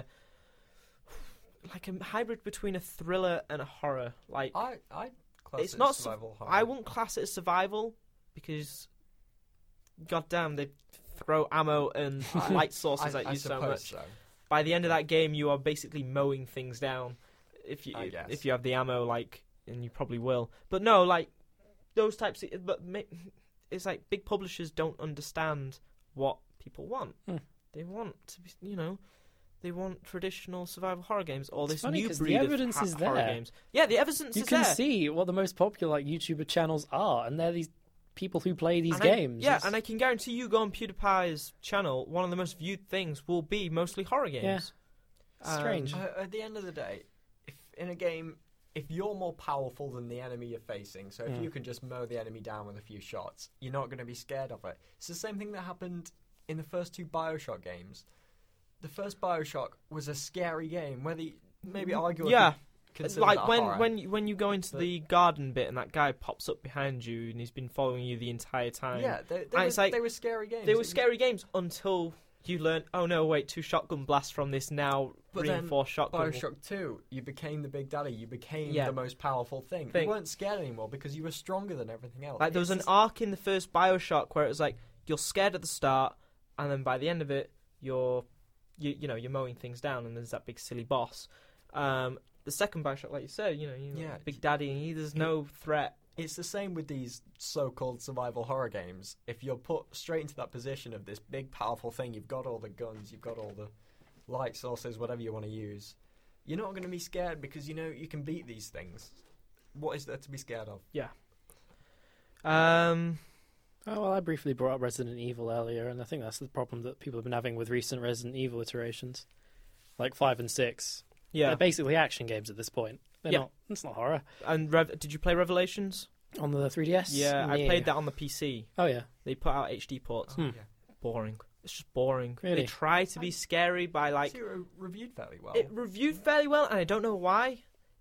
hybrid between a thriller and a horror. Like I class it's it not as survival horror. I wouldn't class it as survival because, goddamn, they throw ammo and light sources at you so much. So. By the end of that game, you are basically mowing things down. If you have the ammo, like, and you probably will. But no, like those types. It's like big publishers don't understand what people want. They want to be, you know. They want traditional survival horror games or this new breed of horror games. Yeah, the evidence is there. You can see what the most popular like YouTuber channels are, and they're these people who play these games. And I can guarantee you go on PewDiePie's channel, one of the most viewed things will be mostly horror games. Yeah. Strange. At the end of the day, if in a game, if you're more powerful than the enemy you're facing, so if you can just mow the enemy down with a few shots, you're not going to be scared of it. It's the same thing that happened in the first two BioShock games. The first BioShock was a scary game, whether maybe arguably like when you go into the garden bit and that guy pops up behind you and he's been following you the entire time. Yeah, they were scary games. They were scary games until you learn. Oh no, wait! 2 shotgun blasts from this now reinforced shotgun. BioShock 2, you became the big daddy. You became the most powerful thing. You weren't scared anymore because you were stronger than everything else. Like there was an arc in the first BioShock where it was like you're scared at the start, and then by the end of it, you're mowing things down, and there's that big silly boss. The second Bioshock, like you said, Big Daddy, and there's no threat. It's the same with these so-called survival horror games. If you're put straight into that position of this big, powerful thing, you've got all the guns, you've got all the light sources, whatever you want to use, you're not going to be scared because you can beat these things. What is there to be scared of? Yeah. I briefly brought up Resident Evil earlier, and I think that's the problem that people have been having with recent Resident Evil iterations, like 5 and 6. Yeah. They're basically action games at this point. They're not. It's not horror. And did you play Revelations? On the 3DS? Yeah, I played that on the PC. Oh, yeah. They put out HD ports. Yeah. Boring. It's just boring. Really? They try to be scary by like... It reviewed fairly well. It reviewed fairly well, and I don't know why.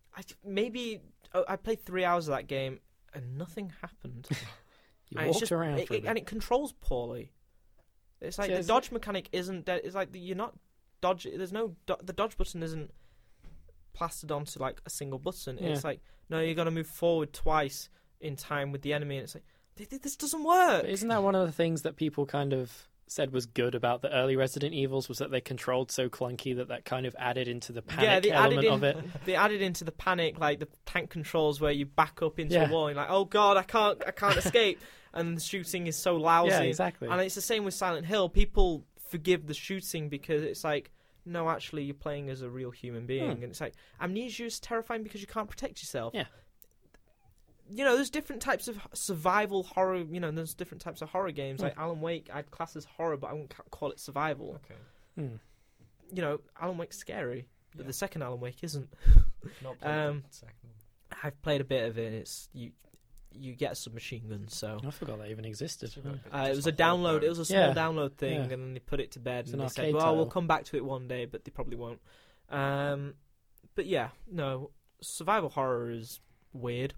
I played 3 hours of that game, and nothing happened. You walked around for a bit. And it controls poorly. It's like the dodge mechanic isn't... It's like you're not dodge. There's no... The dodge button isn't plastered onto like a single button. Yeah. It's like, no, you got to move forward twice in time with the enemy, and it's like, this doesn't work. But isn't that one of the things that people kind of said was good about the early Resident Evils, was that they controlled so clunky that kind of added into the panic element of it? They added into the panic, like the tank controls where you back up into a wall and you're like, oh god, I can't escape, and the shooting is so lousy. Yeah, exactly. And it's the same with Silent Hill. People forgive the shooting because it's like, no, actually, you're playing as a real human being. And it's like, amnesia is terrifying because you can't protect yourself. Yeah. There's different types of survival horror. There's different types of horror games. Like Alan Wake, I'd class as horror, but I wouldn't call it survival. Okay. Alan Wake's scary, but the second Alan Wake isn't. Not played the second. I've played a bit of it. It's you get a submachine gun, so... I forgot that even existed. It was a download. It was a small download thing, and then they put it to bed, and they said, we'll come back to it one day, but they probably won't. But yeah, no, survival horror is weird.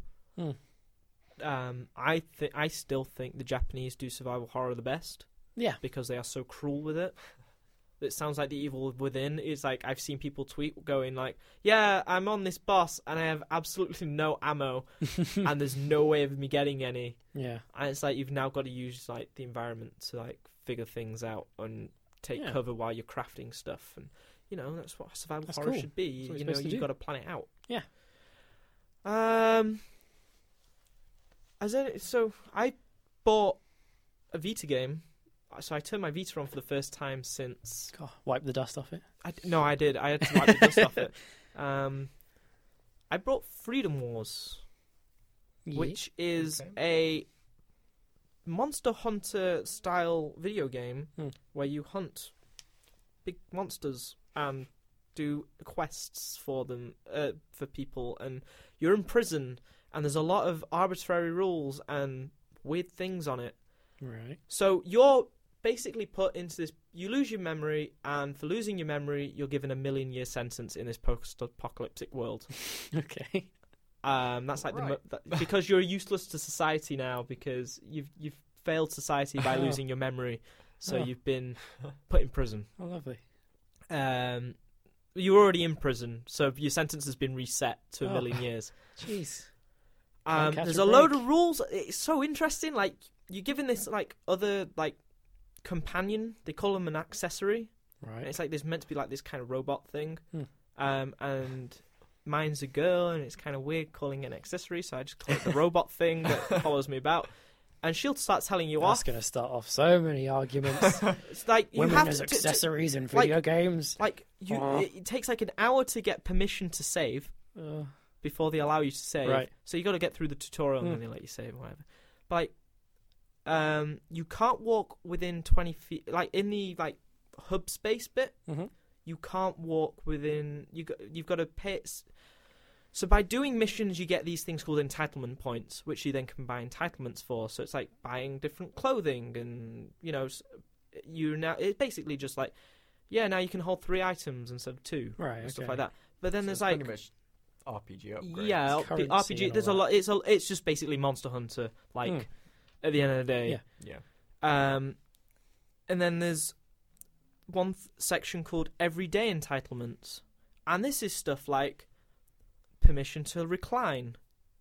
I still think the Japanese do survival horror the best. Yeah. Because they are so cruel with it. It sounds like the evil within is like, I've seen people tweet going like, yeah, I'm on this boss and I have absolutely no ammo and there's no way of me getting any. Yeah. And it's like, you've now got to use like the environment to like figure things out and take cover while you're crafting stuff. And, that's what survival horror should be. You've got to plan it out. Yeah. So I bought a Vita game. So I turned my Vita on for the first time since... God, wipe the dust off it? I did. I had to wipe the dust off it. I brought Freedom Wars, which is a Monster Hunter style video game where you hunt big monsters and do quests for them, for people, and you're in prison, and there's a lot of arbitrary rules and weird things on it. Right. So you're basically put into this... You lose your memory, and for losing your memory, you're given a 1,000,000-year sentence in this post-apocalyptic world. Okay. That's like because you're useless to society now because you've failed society by losing your memory, so you've been put in prison. Oh, lovely. You're already in prison, so your sentence has been reset to 1,000,000 years. Jeez. There's a load of rules. It's so interesting. Like, you're given this like other like companion. They call him an accessory. Right. And it's like there's meant to be like this kind of robot thing. And mine's a girl, and it's kind of weird calling it an accessory, so I just call it the robot thing that follows me about. And she'll start telling you That's going to start off so many arguments. It's like you women have as accessories in video games. Like it takes like an hour to get permission to save before they allow you to save. Right. So you got to get through the tutorial and then they let you save or whatever. But like, you can't walk within 20 feet. Like in the like hub space bit, you can't walk within. You've got to pay. So by doing missions, you get these things called entitlement points, which you then can buy entitlements for. So it's like buying different clothing, and it's basically just like, now you can hold 3 items instead of 2, right? And stuff like that. But then there's like pretty much RPG upgrades. Yeah, RPG. There's a lot. It's just basically Monster Hunter, like at the end of the day. Yeah. And then there's one section called Everyday Entitlements, and this is stuff like permission to recline.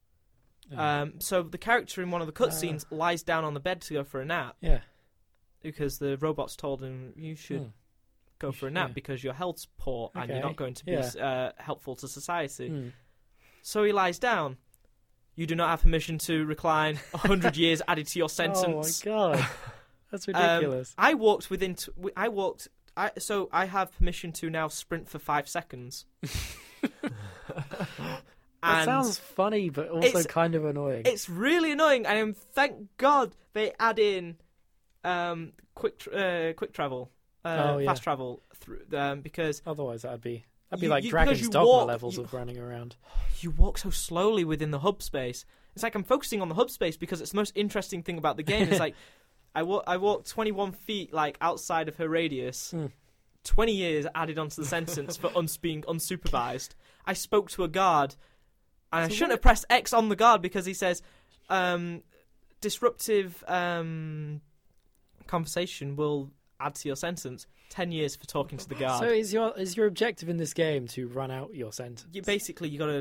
So the character in one of the cutscenes lies down on the bed to go for a nap. Yeah. Because the robot's told him you should go for a nap because your health's poor and you're not going to be helpful to society. So he lies down. You do not have permission to recline. 100 years added to your sentence. Oh my god, that's ridiculous. I walked within. So I have permission to now sprint for 5 seconds. That sounds funny, but also kind of annoying. It's really annoying, and thank God they add in quick travel, fast travel through because otherwise that'd be like Dragon's Dogma levels of running around. You walk so slowly within the hub space. It's like I'm focusing on the hub space because it's the most interesting thing about the game. It's like I walked 21 feet like outside of her radius. 20 years added onto the sentence for being unsupervised. I spoke to a guard, and I shouldn't have pressed X on the guard because he says disruptive conversation will add to your sentence. 10 years for talking to the guard. So is your objective in this game to run out your sentence? You got to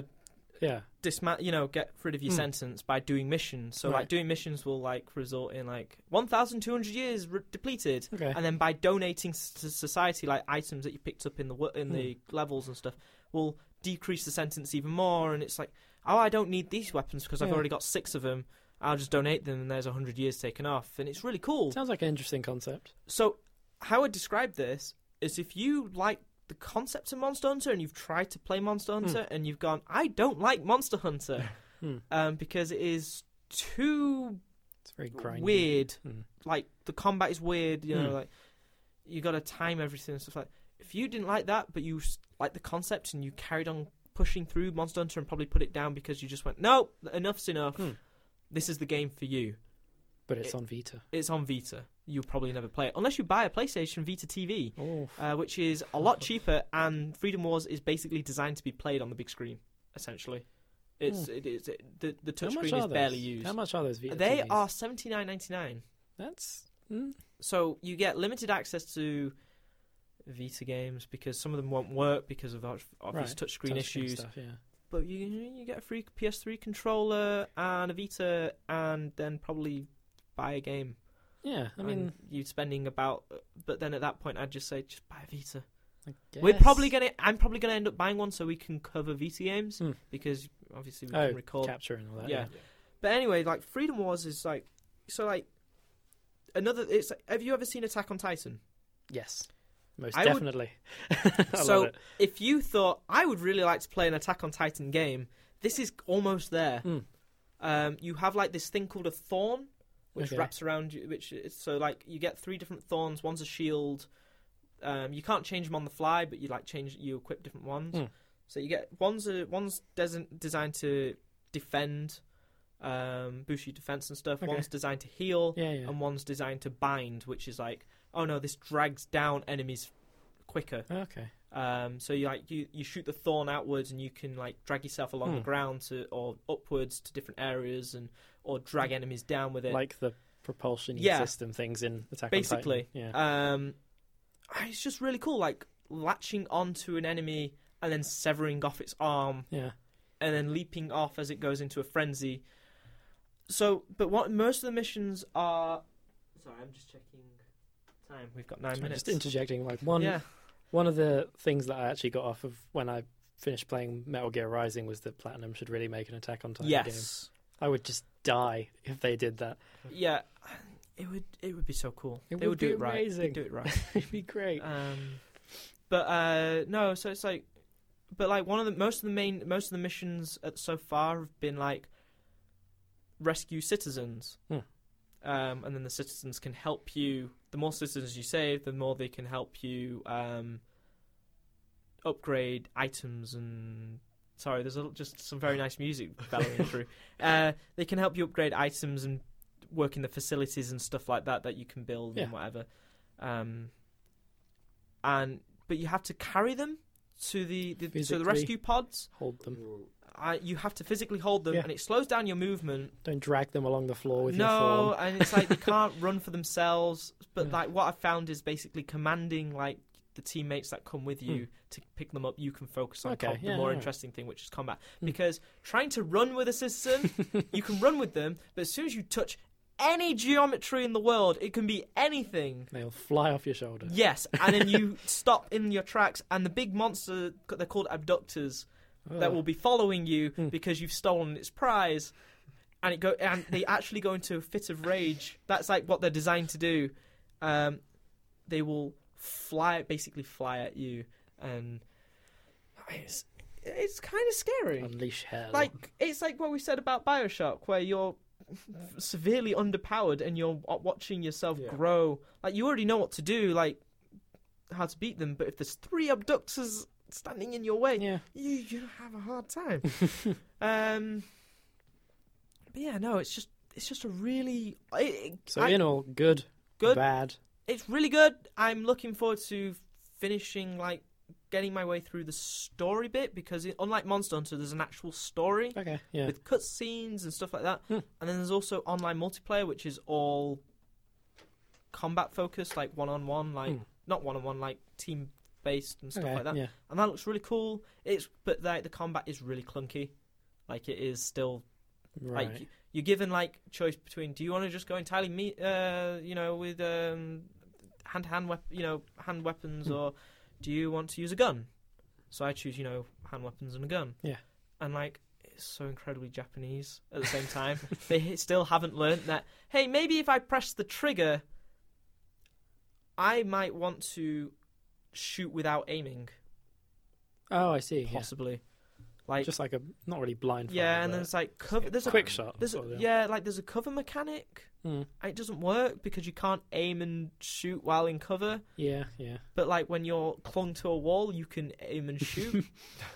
get rid of your sentence by doing missions. So like doing missions will like result in like 1,200 years depleted, and then by donating to society like items that you picked up in the levels and stuff will decrease the sentence even more. And it's like, oh, I don't need these weapons because I've already got 6 of them. I'll just donate them, and there's 100 years taken off, and it's really cool. Sounds like an interesting concept. So how I describe this is if you like the concept of Monster Hunter and you've tried to play Monster Hunter and you've gone, I don't like Monster Hunter because it is too very grindy. Weird. Like the combat is weird, you know, like you got to time everything and stuff like that. If you didn't like that, but you like the concept and you carried on pushing through Monster Hunter and probably put it down because you just went, no, enough's enough. This is the game for you. But it's on Vita. It's on Vita. You'll probably never play it. Unless you buy a PlayStation Vita TV, which is a lot cheaper, and Freedom Wars is basically designed to be played on the big screen, essentially. The touchscreen is barely used. How much are those Vita They TVs? are $79.99. That's... So you get limited access to Vita games because some of them won't work because of obvious touchscreen issues. Stuff, but you get a free PS3 controller and a Vita, and then probably buy a game. Yeah, I mean, you're spending about. But then at that point, I'd just say, just buy a Vita. I'm probably gonna end up buying one so we can cover Vita games because obviously we can record capture and all that. Yeah. But anyway, like Freedom Wars is like another. It's have you ever seen Attack on Titan? Yes. Most definitely. So if you thought I would really like to play an Attack on Titan game, this is almost there. You have like this thing called a thorn, which wraps around you. So like you get 3 different thorns. One's a shield. You can't change them on the fly, but you equip different ones. So you get one's designed to defend, boost your defense and stuff. One's designed to heal, and one's designed to bind, which is like, oh no, this drags down enemies quicker. Okay. So you shoot the thorn outwards, and you can like drag yourself along the ground or upwards to different areas, or drag enemies down with it, like the propulsion system things in Attack on Titan. Basically, it's just really cool, like latching onto an enemy and then severing off its arm, and then leaping off as it goes into a frenzy. So, but what most of the missions are. Sorry, I'm just checking time. We've got 9 minutes. Just interjecting, like one of the things that I actually got off of when I finished playing Metal Gear Rising was that Platinum should really make an Attack on Titan game. I would just die if they did that. Yeah, it would be so cool. They would do it right. They'd do it right. It'd be great. No, so it's like, but like most of the missions so far have been like rescue citizens. And then the citizens can help you. The more citizens you save, the more they can help you upgrade items. And sorry, there's just some very nice music bellowing through. They can help you upgrade items and work in the facilities and stuff like that you can build and whatever. But you have to carry them to the rescue pods. Hold them. You have to physically hold them, and it slows down your movement. Don't drag them along the floor with your form. No, and it's like they can't run for themselves. But like what I've found is basically commanding like the teammates that come with you to pick them up. You can focus on the more interesting thing, which is combat. Because trying to run with a citizen, you can run with them, but as soon as you touch any geometry in the world. It can be anything. They'll fly off your shoulder. Yes, and then you stop in your tracks, and the big monster, they're called abductors, that will be following you because you've stolen its prize. And they actually go into a fit of rage. That's like what they're designed to do. They will basically fly at you, and it's kind of scary. Unleash hell. Like it's like what we said about BioShock, where you're severely underpowered and you're watching yourself grow. Like you already know what to do, like how to beat them, but if there's 3 abductors standing in your way, you have a hard time. But yeah, no, it's just a really in all, good, bad. It's really good. I'm looking forward to finishing, like, getting my way through the story bit, because unlike Monster Hunter, there's an actual story with cutscenes and stuff like that. And then there's also online multiplayer, which is all combat focused, like one-on-one, like not one-on-one, like team based and stuff like that. Yeah. And that looks really cool. But the combat is really clunky. Like it is still. Right. Like you're given like choice between, do you want to just go entirely with hand weapons, or do you want to use a gun? So I choose hand weapons and a gun. Yeah. And like it's so incredibly Japanese at the same time. They still haven't learned that. Hey, maybe if I press the trigger, I might want to shoot without aiming. Oh, I see. Possibly. Yeah. Like just like a not really blind. Yeah, and then it's like cover. There's quick shot. There's a cover mechanic. It doesn't work because you can't aim and shoot while in cover. Yeah. But like when you're clung to a wall, you can aim and shoot.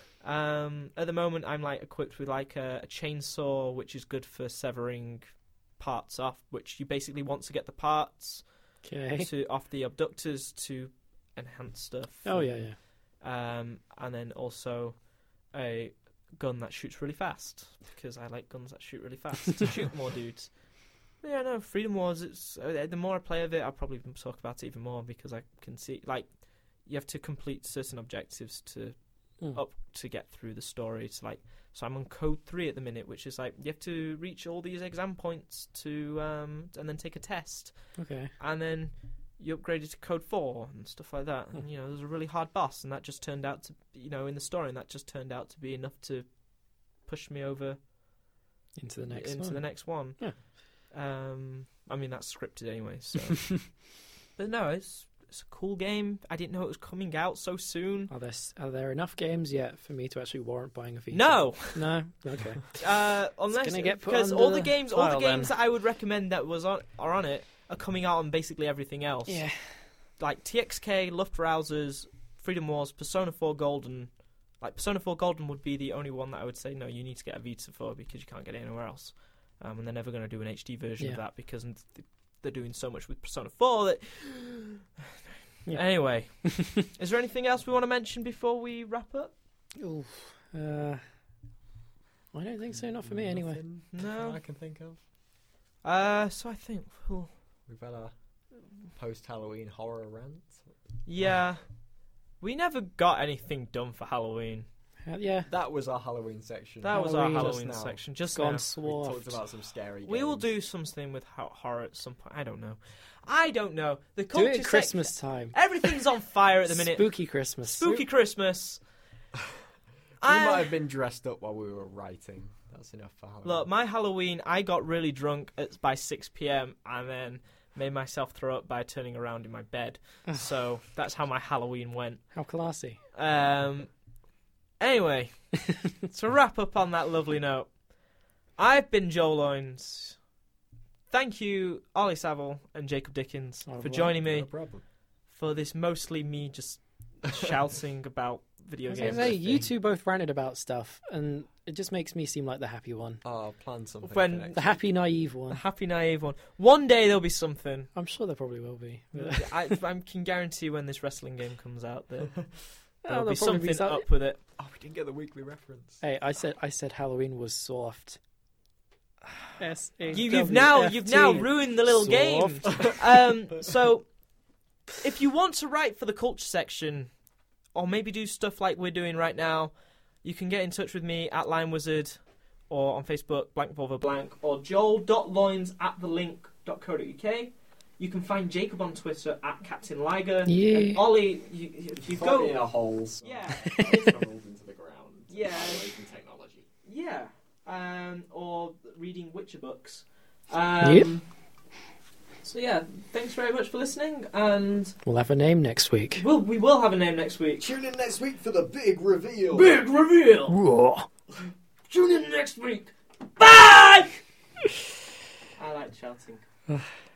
At the moment, I'm like equipped with like a chainsaw, which is good for severing parts off. Which you basically want to get the parts off the abductors to enhance stuff. Oh yeah. And then also a gun that shoots really fast, because I like guns that shoot really fast to shoot more dudes. But yeah, no, Freedom Wars, it's the more I play of it, I'll probably talk about it even more, because I can see, like, you have to complete certain objectives to get through the story. It's like, so I'm on Code 3 at the minute, which is like, you have to reach all these exam points to and then take a test. Okay. And then you upgraded to Code 4 and stuff like that. And, there's a really hard boss, and that just turned out to, in the story, and that just turned out to be enough to push me over into the next one. Yeah. I mean, that's scripted anyway, so. But no, it's a cool game. I didn't know it was coming out so soon. Are there enough games yet for me to actually warrant buying a Vita? No. Okay. Unless because all the games that I would recommend that are on it are coming out on basically everything else. Yeah. Like TXK, Luftrausers, Freedom Wars, Persona 4 Golden. Like Persona 4 Golden would be the only one that I would say, no, you need to get a Vita for, because you can't get it anywhere else. And they're never going to do an HD version of that, because they're doing so much with Persona 4 that... Anyway, is there anything else we want to mention before we wrap up? Ooh, I don't think so, not for me anyway. No. I can think of. So I think... We've had a post-Halloween horror rant. Yeah. We never got anything done for Halloween. Yeah. That was our Halloween section. That was our Halloween section. Just gone swath. We talked about some scary games. We will do something with horror at some point. I don't know. The culture do it at Christmas time. Everything's on fire at the minute. Spooky Christmas. We might have been dressed up while we were writing. That's enough for Halloween. Look, my Halloween, I got really drunk by 6 p.m. and then made myself throw up by turning around in my bed. So that's how my Halloween went. How classy. Anyway, to wrap up on that lovely note, I've been Joel Loynes. Thank you, Ollie Saville and Jacob Dickens, for joining me for this mostly me just shouting about video games. You two both ranted about stuff, and it just makes me seem like the happy one. Oh, plan something. The happy, naive one. The happy, naive one. One day there'll be something. I'm sure there probably will be. I can guarantee when this wrestling game comes out that there'll be something up with it. Oh, we didn't get the weekly reference. Hey, I said Halloween was soft. You've now ruined the little game. So, if you want to write for the culture section, or maybe do stuff like we're doing right now, you can get in touch with me at LineWizard, or on Facebook, blankvolvoblank, or joel.loynes at the link gamespodcast.co.uk. You can find Jacob on Twitter at Captain Liger. Yeah. And Ollie, if you go in a hole. So yeah, tunneled into the ground. Yeah. Using technology. Yeah. Or reading Witcher books. Yep. So yeah, thanks very much for listening, and We'll have a name next week. we will have a name next week. Tune in next week for the big reveal. Big reveal. Roar. Tune in next week. Bye. I like shouting.